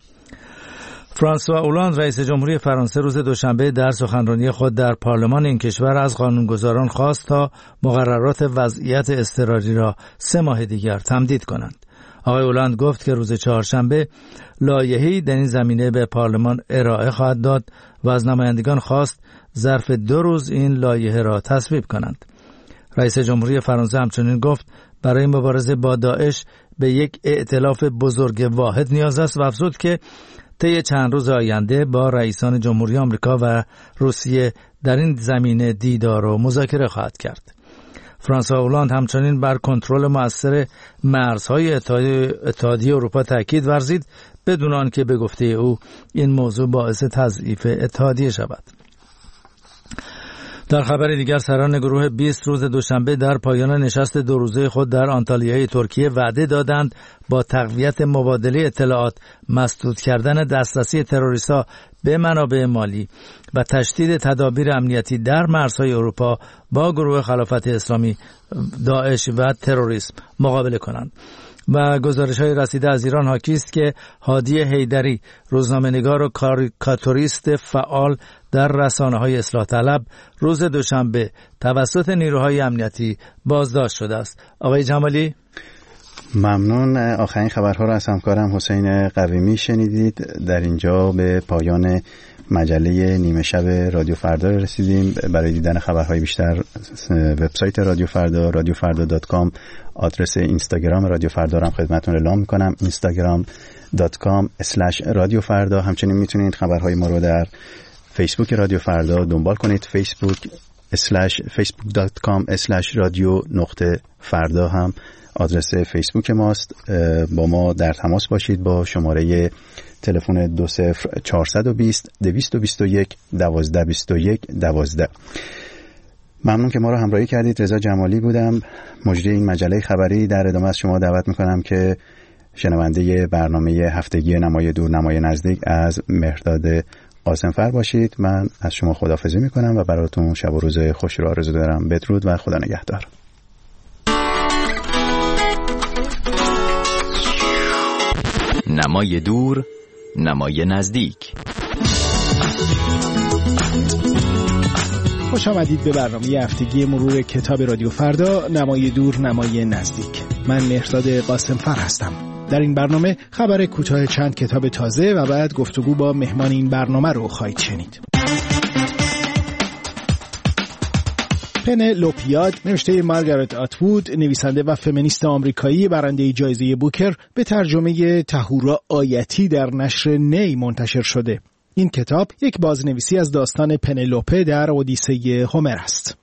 فرانسوا اولاند رئیس جمهوری فرانسه روز دوشنبه در سخنرانی خود در پارلمان این کشور از قانونگذاران خواست تا مقررات وضعیت اضطراری را سه ماه دیگر تمدید کنند. آقای اولاند گفت که روز چهارشنبه لایحه‌ای در این زمینه به پارلمان ارائه خواهد داد و از نمایندگان خواست ظرف دو روز این لایحه را تصویب کنند. رئیس جمهوری فرانسه همچنین گفت برای مبارزه با داعش به یک ائتلاف بزرگ واحد نیاز است و افزود که طی چند روز آینده با رئیسان جمهوری آمریکا و روسیه در این زمینه دیدار و مذاکره خواهد کرد. فرانسوا اولاند همچنین بر کنترل مؤثر مرزهای اتحادیه اروپا تاکید ورزید بدون آنکه به گفته او این موضوع باعث تضعیف اتحادیه شود. در خبر دیگر سران گروه بیست روز دوشنبه در پایان نشست دو روزه خود در آنتالیای ترکیه وعده دادند با تقویت مبادله اطلاعات، مسدود کردن دسترسی تروریست‌ها به منابع مالی و تشدید تدابیر امنیتی در مرزهای اروپا با گروه خلافت اسلامی، داعش و تروریسم مقابله کنند. و گزارش‌های رسیده از ایران حاکی است که هادی حیدری، روزنامه‌نگار و کاریکاتوریست فعال در رسانه‌های اصلاح طلب، روز دوشنبه توسط نیروهای امنیتی بازداشت شده است. آقای جمالی، ممنون. آخرین خبرها را از همکارم حسین قویمی شنیدید. در اینجا به پایان مجله نیمه شب رادیو فردا رسیدیم. برای دیدن خبرهای بیشتر وبسایت رادیو فردا رادیو فردا دات کام، آدرس اینستاگرام رادیو فردا را هم خدمتتون اعلام می‌کنم، اینستاگرام دات کام اسلش رادیو فردا. همچنین میتونید خبرهای ما رو در فیسبوک رادیو فردا دنبال کنید، فیسبوک اسلش فیسبوک دات کام اسلش رادیو نقطه فردا هم آدرس فیسبوک ماست. با ما در تماس باشید با شماره تلفن دو صفر چهارصد و بیست دویست و بیست و یک دوازده بیست و یک دوازده. ممنون که ما رو همراهی کردید. رضا جمالی بودم، مجری این مجله خبری. در ادامه از شما دعوت میکنم که شنونده برنامه هفتگی نمای دور نمای نزدیک از مهرداد قاسمفر باشید. من از شما خداحافظی میکنم و براتون شب و روز خوش رو آرزو دارم. بدرود و خدا نگهدار. نمای دور نمای نزدیک. خوش آمدید به برنامه هفتگی مرور کتاب رادیو فردا، نمای دور نمای نزدیک. من مهرداد قاسمفر هستم. در این برنامه خبر کوتاه چند کتاب تازه و بعد گفتگو با مهمان این برنامه رو خواهید شنید. پنلوپیاد نوشته مارگارت اتوود، نویسنده و فمینیست آمریکایی برنده جایزه بوکر، به ترجمه طهورا آیتی در نشر نی منتشر شده. این کتاب یک بازنویسی از داستان پنلوپه در اودیسه هومر است.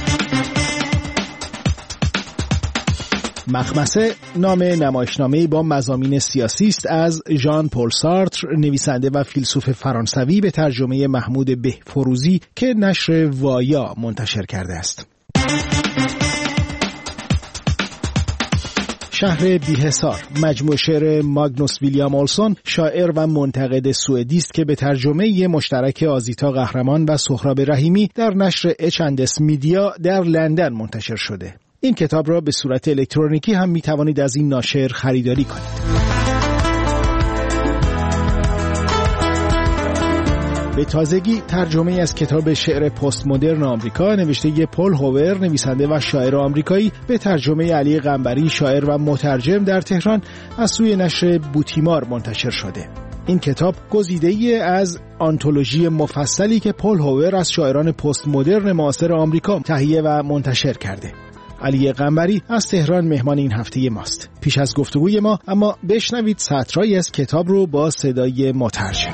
مخمسه نام نمایشنامه‌ای با مضامین سیاسی است از ژان پل سارتر، نویسنده و فیلسوف فرانسوی، به ترجمه محمود بهفروزی که نشر وایا منتشر کرده است. شهر بی‌حصار مجموع شعر ماگنوس ویلیام اولسون، شاعر و منتقد سوئدی است که به ترجمه مشترک آزیتا قهرمان و سهراب رحیمی در نشر اچ اند اس میدیا در لندن منتشر شده. این کتاب را به صورت الکترونیکی هم می توانید از این ناشر خریداری کنید. به تازگی ترجمه از کتاب شعر پست مدرن آمریکا نوشته پل هوور، نویسنده و شاعر آمریکایی، به ترجمه علی قنبری، شاعر و مترجم، در تهران از سوی نشر بوتیمار منتشر شده. این کتاب گزیده‌ای از آنتولوژی مفصلی که پل هوور از شاعران پست مدرن معاصر آمریکا تهیه و منتشر کرده. علی قنبری از تهران مهمان این هفته ماست. پیش از گفتگوی ما اما بشنوید سطرهایی از کتاب رو با صدای مترجم.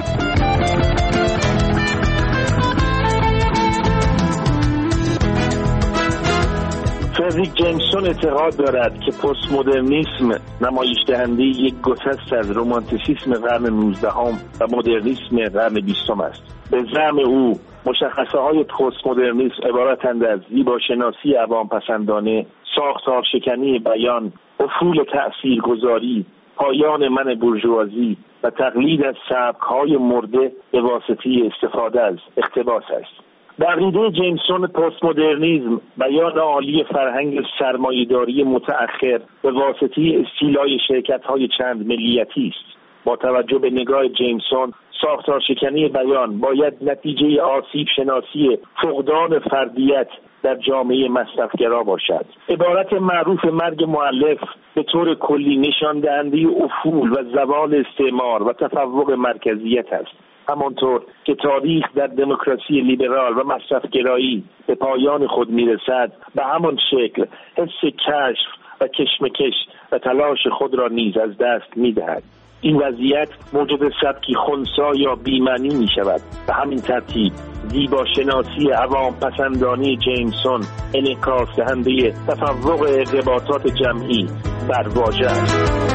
فردریک جیمسون اعتقاد دارد که پست مدرنیسم نمایش دهنده یک گسست از رومانتیسیسم قرن نوزدهم و مدرنیسم قرن بیستم است. به زعم او مشخصه های پست مدرنیسم عبارتند از زیباشناسی عوامپسندانه، ساختار شکنی بیان، افول تأثیرگذاری، پایان من بورژوازی و تقلید از سبک‌های مرده به واسطه استفاده از اقتباس است. در عقیده جیمسون پست مدرنیسم بیان عالی فرهنگ سرمایه‌داری متأخر به واسطه استیلای شرکت‌های چند ملیتی است. با توجه به نگاه جیمسون، ساختار شکنی بیان باید نتیجه آسیب شناسی فقدان فردیت در جامعه مصرفگرا باشد. عبارت معروف مرگ مؤلف به طور کلی نشان دهنده افول و زوال استعمار و تفوق مرکزیت است. همانطور که تاریخ در دموکراسی لیبرال و مصرفگرایی به پایان خود میرسد، به همان شکل حس کشف و کشمکش و تلاش خود را نیز از دست میدهد. این وضعیت موجب سبکی خنثی یا بی‌معنی می شود. به همین ترتیب زیبا شناسی عوام پسندانی جیمسون انعکاس دهنده تفوق ارتباطات جمعی بر واژه است.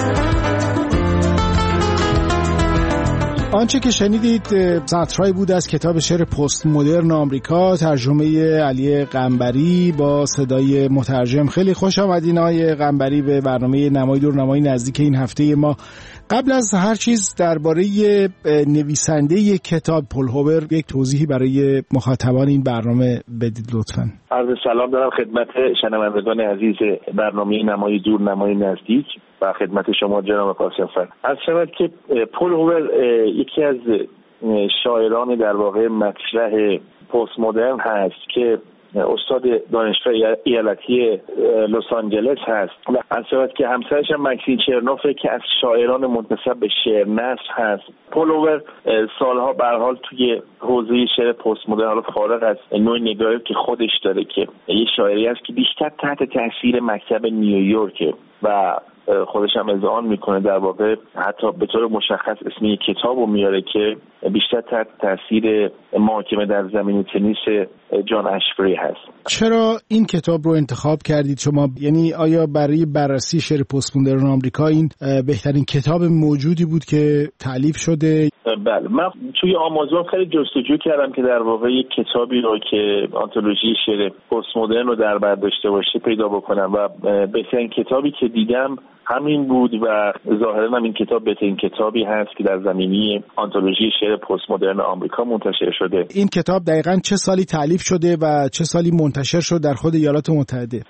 آنچه که شنیدید سطرهایی بود از کتاب شعر پست مدرن آمریکا، ترجمه علی قنبری با صدای مترجم. خیلی خوش آمدین آقای قنبری به برنامه نمای دور نمای نزدیک این هفته ما. قبل از هر چیز درباره نویسنده کتاب پل هوور یک توضیحی برای مخاطبان این برنامه بدید لطفاً. عرض سلام دارم خدمت شنوندگان عزیز برنامه نمای دور نمای نزدیک و خدمت شما جناب قاسمفر. از شود که پل هوور یکی از شاعران در واقع مطرح پست مدرن هست که استاد دانشگاه ایالتی لس آنجلس هست و از شود که همسرش هم مکسین چرنوفه که از شاعران منتسب به شعر نثر هست. پل هوور سالها به هر حال توی حوزه شعر پست مدرن، حالا فارغ از نوع نگاهی که خودش داره، که یه شاعری است که بیشتر تحت تاثیر مکتب نیویورک و خودش هم اذعان میکنه در واقع حتی به طور مشخص اسم یک کتاب رو میاره که بیشتر تحت تاثیر محاکمه در زمین تنیس جان اشفری هست. چرا این کتاب رو انتخاب کردید شما؟ یعنی آیا برای بررسی شعر پست مدرن آمریکا این بهترین کتاب موجودی بود که تألیف شده؟ بله، من توی آمازون خیلی جستجو کردم که در واقع یک کتابی رو که آنتولوژی شعر پست مدرن رو در بر داشته باشه پیدا بکنم و بهترین کتابی که دیدم همین بود و ظاهراً هم این کتاب بهترین کتابی هست که در زمینه آنتولوژی شعر پست مدرن آمریکا منتشر شده. این کتاب دقیقاً چه سالی تألیف شده و چه سالی منتشر شد در خود ایالات متحده؟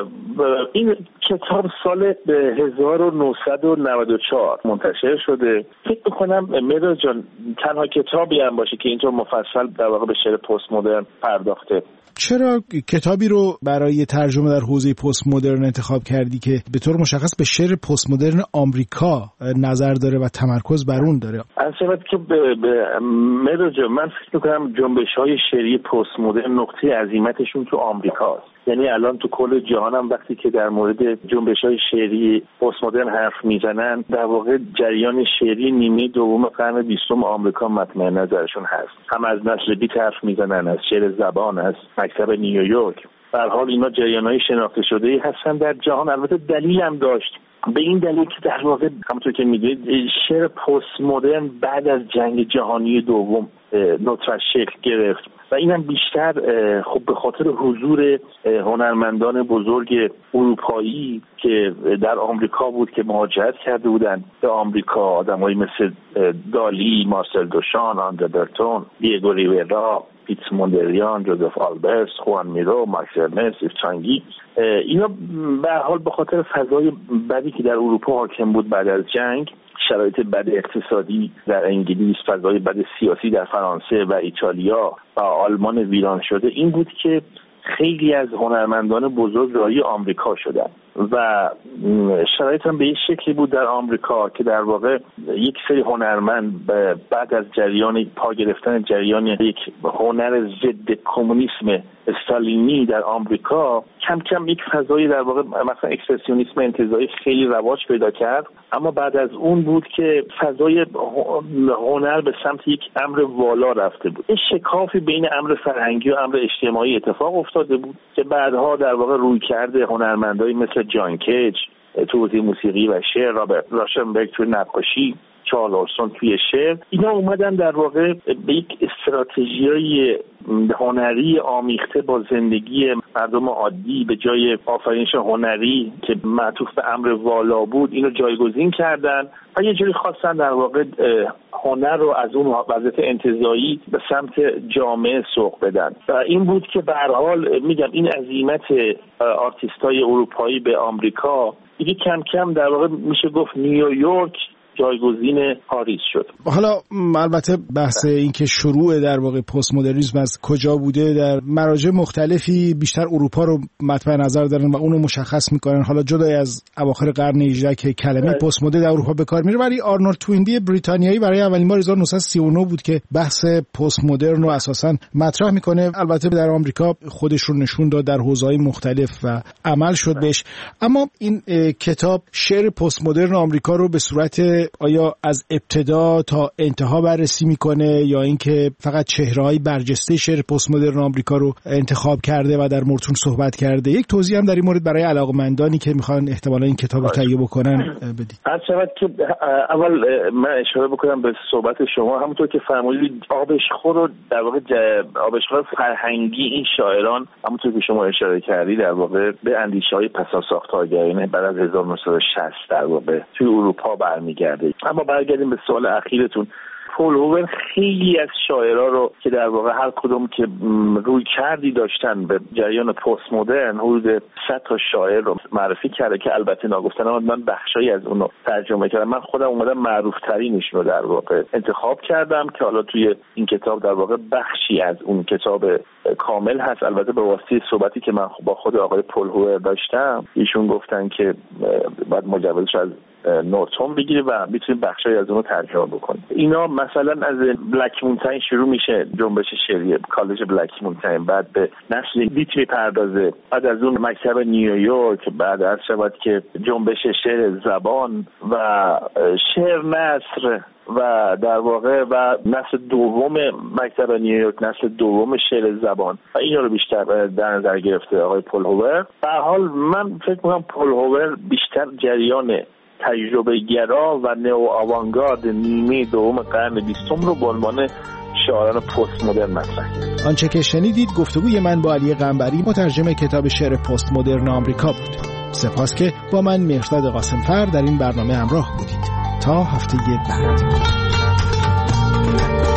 این کتاب سال هزار و نهصد و نود و چهار منتشر شده. فکر می‌کنم مهراد جان تنها کتابی هم باشه که اینطور مفصل در واقع به شعر پست مدرن پرداخته. چرا کتابی رو برای ترجمه در حوزه پست مدرن انتخاب کردی که به طور مشخص به شعر پست مدرن آمریکا نظر داره و تمرکز بر اون داره؟ البته که به, به مهراد من فکر می‌کنم جنبش‌های شعری پست مدرن نقطه عظیمتشون تو آمریکاست. یعنی الان تو کل جهان هم وقتی که در مورد جنبش‌های شعری پست مدرن حرف میزنن در واقع جریان شعری نیمه دوم قرن بیستم آمریکا مطمع نظرشون هست. هم از نسل بیت حرف میزنن، از شعر زبان، از مکتب نیویورک. به هر حال اینا جریان‌های شناخته شده‌ای هستن در جهان. البته دلیل هم داشت، به این دلیل که در واقع همونطور که می‌دونید شعر پست مدرن بعد از جنگ جهانی دوم نطفه‌اش شکل گرفت و اینم بیشتر خب به خاطر حضور هنرمندان بزرگ اروپایی که در آمریکا بود که مهاجرت کرده بودند به آمریکا، آدمایی مثل دالی، مارسل دوشان، آندره برتون، دیگو ریویرا، پیتس موندریان، جوزف آلبرت، خوان میرو، ماکس ارنست، ایفچانگی، اینا به هر حال به خاطر فضای بدی که در اروپا حاکم بود بعد از جنگ، شرایط بد اقتصادی در انگلیس، فضای بد سیاسی در فرانسه و ایتالیا و آلمان ویران شده، این بود که خیلی از هنرمندان بزرگ راهی آمریکا شدن و شرایط هم به این شکلی بود در آمریکا که در واقع یک سری هنرمند بعد از جریان پا گرفتن جریان یک هنر ضد کمونیسم استالینی در آمریکا کم کم یک فضای در واقع مثلا اکسپرسیونیسم انتزاعی خیلی رواج پیدا کرد. اما بعد از اون بود که فضای هنر به سمت یک امر والا رفته بود. این شکافی بین امر فرهنگی و امر اجتماعی اتفاق افتاده بود که بعدها در واقع روی کرده هنرمندایی مثل جان کیج تو حوزه موسیقی و شعر، رابرت راشنبرگ تو نقاشی، چارلز اورسون توی شعر، اینا اومدن در واقع به یک استراتژیای هنری آمیخته با زندگی مردم عادی به جای آفرینش هنری که معطوف به امر والا بود اینو جایگزین کردن و یه جوری خواستن در واقع هنر رو از اون وضعیت انتزاعی به سمت جامعه سوق بدن و این بود که به هر حال میگم این عزیمت آرتیستای اروپایی به آمریکا دیگه کم کم در واقع میشه گفت نیویورک جایگزین پاریس شد. حالا البته بحث این که شروع در واقع پست مدرنیسم از کجا بوده در مراجع مختلفی بیشتر اروپا رو مطمع نظر دارن و اونو مشخص میکنن. حالا جدای از اواخر قرن هجدهم که کلمه پست مدرن در اروپا به کار میره، ولی آرنولد توینبی بریتانیایی برای اولین بار هزار و نهصد و سی و نه بود که بحث پست مدرن رو اساسا مطرح میکنه. البته در آمریکا خودش رو نشون داد در حوزه‌های مختلف و عمل شد بهش. اما این کتاب شعر پست مدرن آمریکا رو به صورت آیا از ابتدا تا انتها بررسی میکنه یا اینکه فقط چهره‌های برجسته شعر پست مدرن آمریکا رو انتخاب کرده و در موردشون صحبت کرده؟ یک توضیح هم در این مورد برای علاقه‌مندانی که میخوان احتمالاً این کتاب رو تهیه بکنن بدید. البته که اول من اشاره بکنم به صحبت شما، همونطور که فرمودید آبشخور رو در واقع آبشخور فرهنگی این شاعران همونطور که شما اشاره کردید در واقع به اندیشه‌های پساساختارگرایانه بعد از هزار و نهصد و شصت در واقع توی اروپا برمیگرده. اما برگردیم به سوال اخیرتون. پول هوور خیلی از شاعرها رو که در واقع هر کدوم که روی کردی داشتن به جریان پست مدرن حدود صد تا شاعر رو معرفی کرده که البته ناگفتن اما من بخشایی از اون رو ترجمه کردم. من خودم اومدم معروف ترینش رو در واقع انتخاب کردم که حالا توی این کتاب در واقع بخشی از اون کتاب کامل هست. البته به واسطه صحبتی که من با خود آقای پول هوور داشتم ایشون گفتن که بعد مجوزش از نورتون بگیری و میتونی بخشای از اون رو ترجمه بکنی. اینا مثلا از بلک مونتین شروع میشه، جنبش شعری کالج بلک مونتین، بعد به نسل بیت میپردازه، بعد از اون مکتب نیویورک، بعد از شود که جنبش شعر زبان و شعر نثر و در واقع و نسل دوم مکتب نیویورک، نسل دوم شعر زبان و اینا رو بیشتر در نظر گرفته آقای پل هوور. به هر حال من فکر می‌کنم پل هوور بیشتر جریان تجربه گرا و نئو آوانگارد نیمه دوم قرن بیستم رو به عنوان شاعران پست مدرن مطرح کرد. آنچه که شنیدید گفتگوی من با علی قنبری، مترجم کتاب شعر پست مدرن آمریکا بود. سپاس که با من مهرداد قاسمفر در این برنامه همراه بودید. تا هفته بعد.